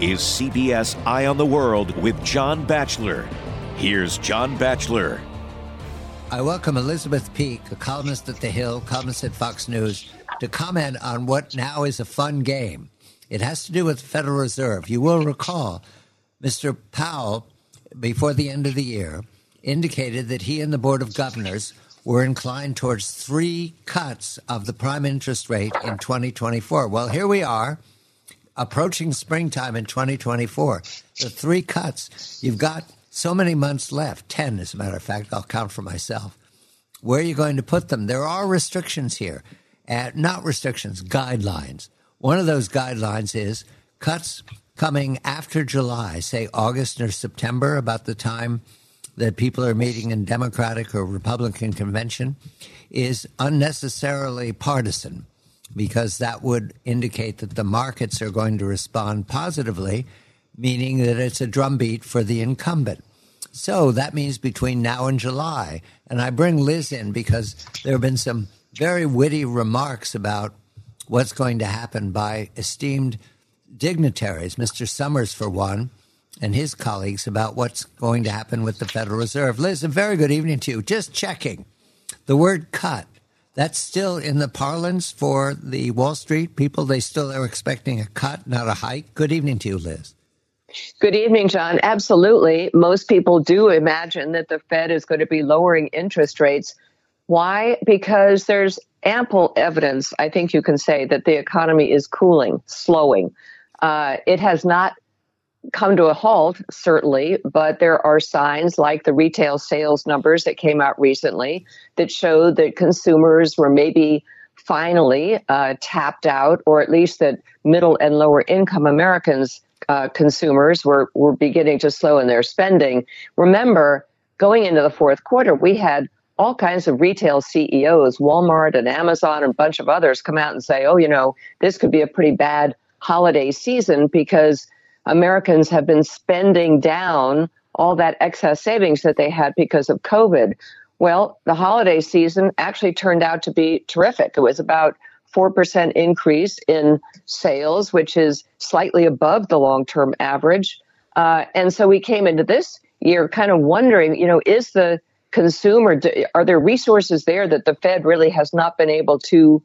is CBS Eye on the World with John Batchelor. Here's John Batchelor. I welcome Elizabeth Peek, a columnist at The Hill, columnist at Fox News, to comment on what now is a fun game. It has to do with the Federal Reserve. You will recall Mr. Powell, before the end of the year, indicated that he and the Board of Governors were inclined towards 3 cuts of the prime interest rate in 2024. Well, here we are, approaching springtime in 2024. The 3 cuts, you've got so many months left, 10 as a matter of fact, I'll count for myself. Where are you going to put them? There are restrictions here, not restrictions, guidelines. One of those guidelines is cuts coming after July, say August or September, about the time that people are meeting in Democratic or Republican convention, is unnecessarily partisan, because that would indicate that the markets are going to respond positively, meaning that it's a drumbeat for the incumbent. So that means between now and July. And I bring Liz in because there have been some very witty remarks about what's going to happen by esteemed dignitaries, Mr. Summers for one, and his colleagues, about what's going to happen with the Federal Reserve. Liz, a very good evening to you. Just checking. The word cut, that's still in the parlance for the Wall Street people. They still are expecting a cut, not a hike. Good evening to you, Liz. Good evening, John. Absolutely. Most people do imagine that the Fed is going to be lowering interest rates. Why? Because there's ample evidence, I think you can say, that the economy is cooling, slowing. It has not come to a halt, certainly, but there are signs like the retail sales numbers that came out recently that showed that consumers were maybe finally tapped out, or at least that middle and lower income Americans, consumers, were beginning to slow in their spending. Remember, going into the fourth quarter, we had all kinds of retail CEOs, Walmart and Amazon and a bunch of others, come out and say, this could be a pretty bad holiday season because Americans have been spending down all that excess savings that they had because of COVID. Well, the holiday season actually turned out to be terrific. It was about 4% increase in sales, which is slightly above the long-term average. And so we came into this year kind of wondering, is the consumer, are there resources there that the Fed really has not been able to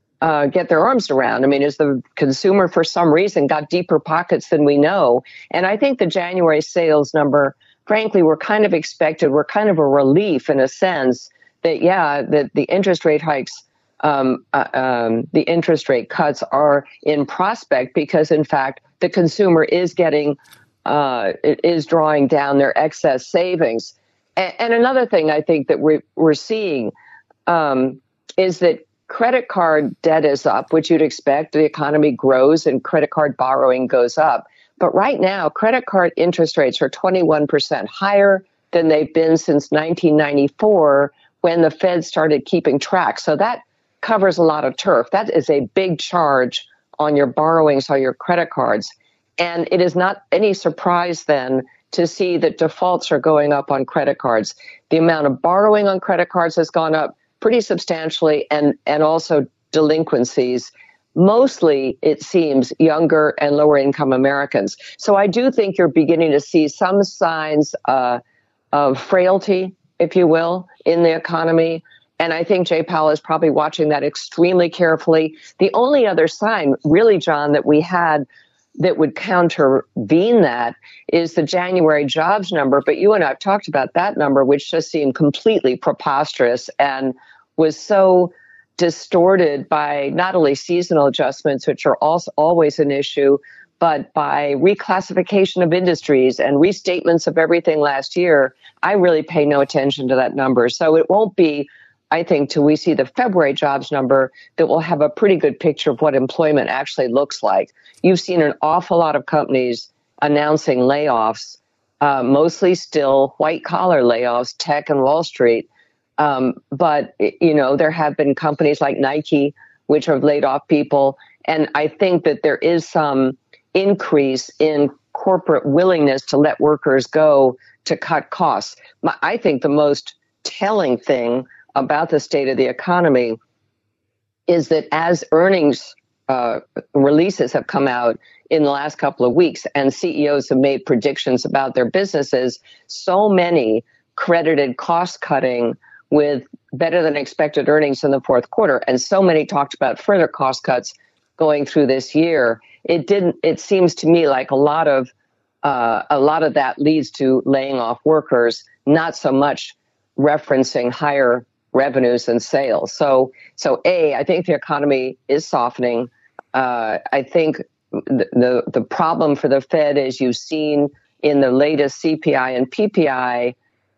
get their arms around? I mean, is the consumer, for some reason, got deeper pockets than we know? And I think the January sales number, frankly, were kind of expected. Were kind of a relief in a sense that, that the interest rate hikes, the interest rate cuts are in prospect because, in fact, the consumer is is drawing down their excess savings. And another thing I think that we're seeing is that credit card debt is up, which you'd expect. The economy grows and credit card borrowing goes up. But right now, credit card interest rates are 21% higher than they've been since 1994 when the Fed started keeping track. So that covers a lot of turf. That is a big charge on your borrowings on your credit cards. And it is not any surprise then to see that defaults are going up on credit cards. The amount of borrowing on credit cards has gone up pretty substantially, and also delinquencies, mostly, it seems, younger and lower income Americans. So I do think you're beginning to see some signs of frailty, if you will, in the economy. And I think Jay Powell is probably watching that extremely carefully. The only other sign, really, John, that we had that would countervene that is the January jobs number. But you and I have talked about that number, which just seemed completely preposterous and was so distorted by not only seasonal adjustments, which are also always an issue, but by reclassification of industries and restatements of everything last year. I really pay no attention to that number. So it won't be, I think, till we see the February jobs number that we'll have a pretty good picture of what employment actually looks like. You've seen an awful lot of companies announcing layoffs, mostly still white-collar layoffs, tech and Wall Street. But, there have been companies like Nike, which have laid off people. And I think that there is some increase in corporate willingness to let workers go to cut costs. I think the most telling thing about the state of the economy is that as earnings releases have come out in the last couple of weeks, and CEOs have made predictions about their businesses. So many credited cost cutting with better than expected earnings in the fourth quarter, and so many talked about further cost cuts going through this year. It seems to me like a lot of that leads to laying off workers, not so much referencing higher revenues and sales. So I think the economy is softening. I think the problem for the Fed, as you've seen in the latest CPI and PPI,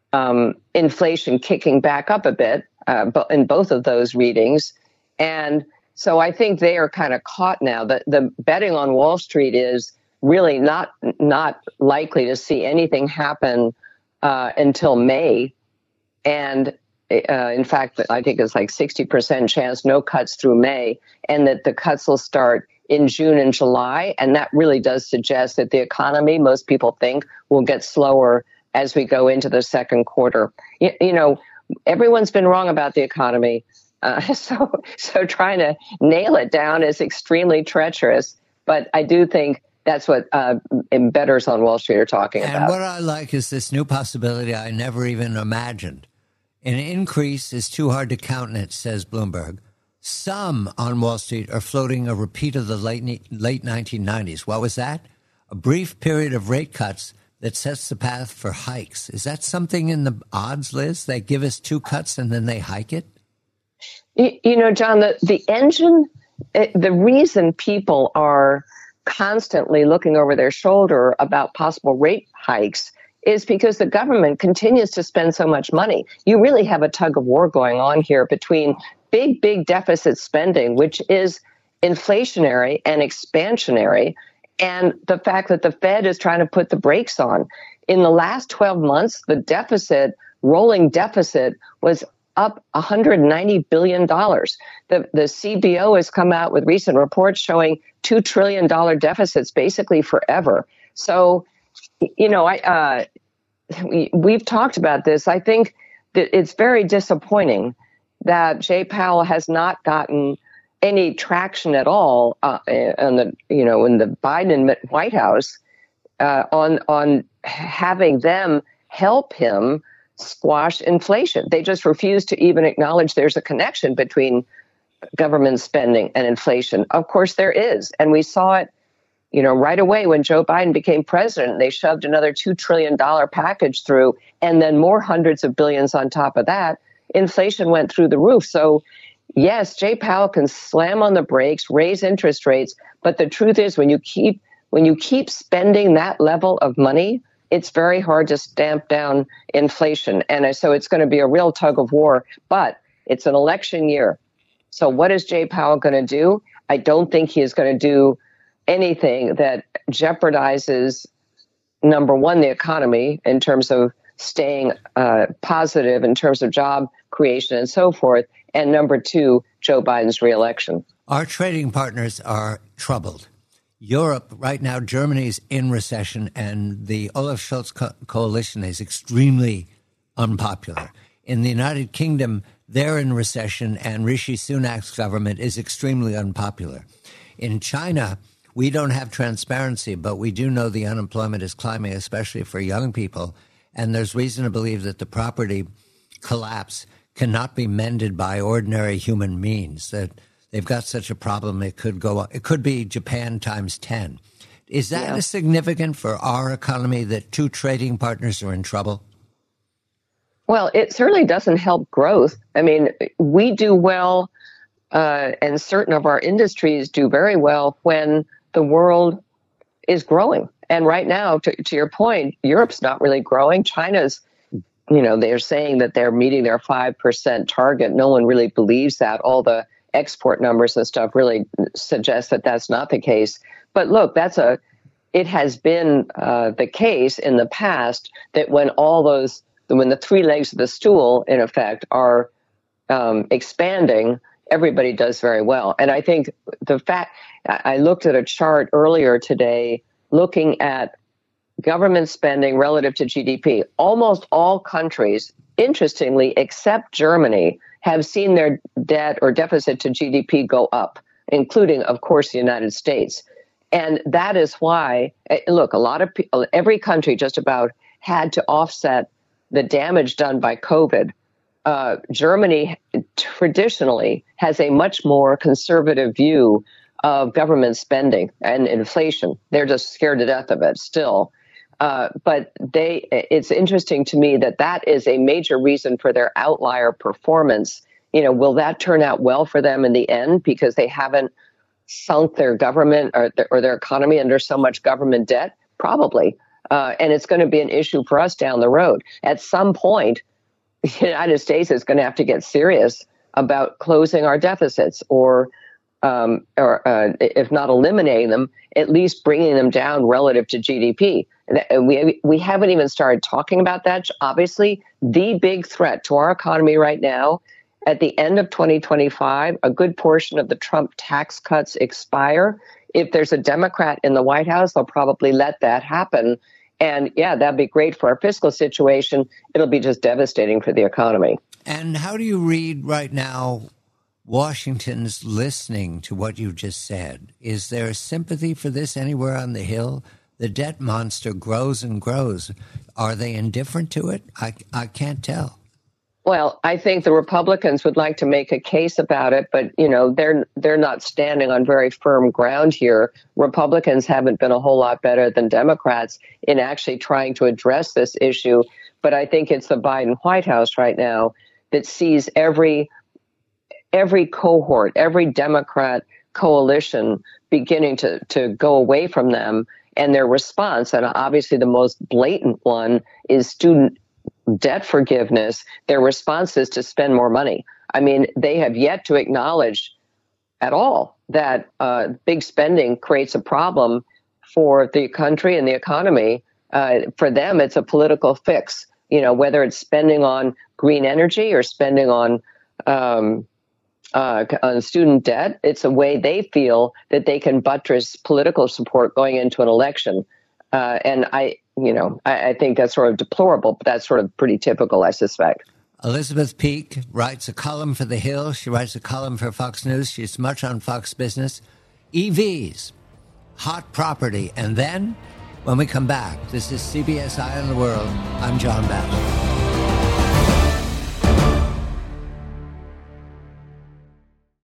inflation kicking back up a bit in both of those readings. And so I think they are kind of caught now. The betting on Wall Street is really not likely to see anything happen until May. And in fact, I think it's like 60% chance no cuts through May, and that the cuts will start in June and July. And that really does suggest that the economy, most people think, will get slower as we go into the second quarter. You know, everyone's been wrong about the economy. So trying to nail it down is extremely treacherous. But I do think that's what bettors on Wall Street are talking about. And what I like is this new possibility I never even imagined. An increase is too hard to countenance, says Bloomberg. Some on Wall Street are floating a repeat of the late 1990s. What was that? A brief period of rate cuts that sets the path for hikes. Is that something in the odds, Liz? They give us 2 cuts and then they hike it? You know, John, the engine, the reason people are constantly looking over their shoulder about possible rate hikes is because the government continues to spend so much money. You really have a tug of war going on here between big deficit spending, which is inflationary and expansionary, and the fact that the Fed is trying to put the brakes on. In the last 12 months, the rolling deficit was up $190 billion. The CBO has come out with recent reports showing $2 trillion deficits basically forever. So, you know, we've talked about this. I think that it's very disappointing that Jay Powell has not gotten any traction at all in the Biden White House on having them help him squash inflation. They just refuse to even acknowledge there's a connection between government spending and inflation. Of course there is. And we saw it, you know, right away when Joe Biden became president. They shoved another $2 trillion package through, and then more hundreds of billions on top of that. Inflation went through the roof. So yes, Jay Powell can slam on the brakes, raise interest rates, but the truth is when you keep spending that level of money, it's very hard to stamp down inflation. And so it's going to be a real tug of war, but it's an election year. So what is Jay Powell going to do? I don't think he is going to do anything that jeopardizes, number one, the economy in terms of staying positive in terms of job creation and so forth, and number two, Joe Biden's reelection. Our trading partners are troubled. Europe, right now, Germany's in recession, and the Olaf Scholz coalition is extremely unpopular. In the United Kingdom, they're in recession, and Rishi Sunak's government is extremely unpopular. In China, we don't have transparency, but we do know the unemployment is climbing, especially for young people, and there's reason to believe that the property collapse cannot be mended by ordinary human means, that they've got such a problem it could go on. It could be Japan times 10. Is that significant for our economy that 2 trading partners are in trouble? Well, it certainly doesn't help growth. I mean, we do well, and certain of our industries do very well when the world is growing. And right now, to your point, Europe's not really growing. China's, you know, they're saying that they're meeting their 5% target. No one really believes that. All the export numbers and stuff really suggest that that's not the case. But look, it has been the case in the past that when the 3 legs of the stool, in effect, are expanding, everybody does very well. And I think I looked at a chart earlier today looking at government spending relative to GDP. Almost all countries, interestingly, except Germany, have seen their debt or deficit to GDP go up. including, of course, the United States. And that is why, look, a lot of people, every country just about had to offset the damage done by COVID. Germany traditionally has a much more conservative view of government spending and inflation. They're just scared to death of it still. But it's interesting to me that is a major reason for their outlier performance. Will that turn out well for them in the end because they haven't sunk their government or their economy under so much government debt? Probably. And it's going to be an issue for us down the road. At some point, the United States is going to have to get serious about closing our deficits or if not eliminating them, at least bringing them down relative to GDP. We haven't even started talking about that. Obviously, the big threat to our economy right now, at the end of 2025, a good portion of the Trump tax cuts expire. If there's a Democrat in the White House, they'll probably let that happen. And yeah, that'd be great for our fiscal situation. It'll be just devastating for the economy. And how do you read right now Washington's listening to what you just said? Is there sympathy for this anywhere on the Hill? The debt monster grows and grows. Are they indifferent to it? I can't tell. Well, I think the Republicans would like to make a case about it, but they're not standing on very firm ground here. Republicans haven't been a whole lot better than Democrats in actually trying to address this issue. But I think it's the Biden White House right now that sees every cohort, every Democrat coalition beginning to go away from them, and their response, and obviously the most blatant one, is student debt forgiveness. Their response is to spend more money. I mean, they have yet to acknowledge at all that big spending creates a problem for the country and the economy. For them, it's a political fix, whether it's spending on green energy or spending on student debt. It's a way they feel that they can buttress political support going into an election. And I think that's sort of deplorable, but that's sort of pretty typical, I suspect. Elizabeth Peek writes a column for The Hill. She writes a column for Fox News. She's much on Fox Business. EVs, hot property. And then, when we come back, this is CBS Eye on the World. I'm John Batchelor.